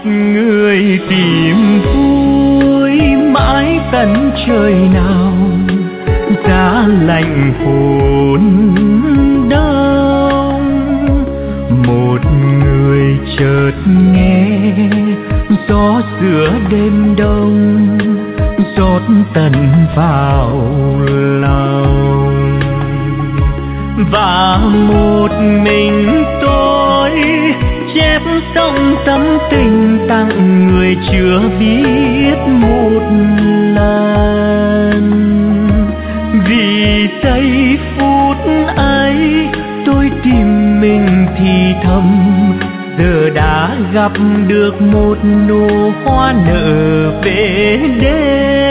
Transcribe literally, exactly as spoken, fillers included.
người tìm vui mãi tận trời nào, giá lạnh hồn đông. Một người chợt nghe gió giữa đêm đông rót tận vào lòng, và một mình tôi chép xong tâm tình tặng người chưa biết một lần. Vì giây phút ấy tôi tìm mình thì thầm, giờ đã gặp được một nụ hoa nở về đêm.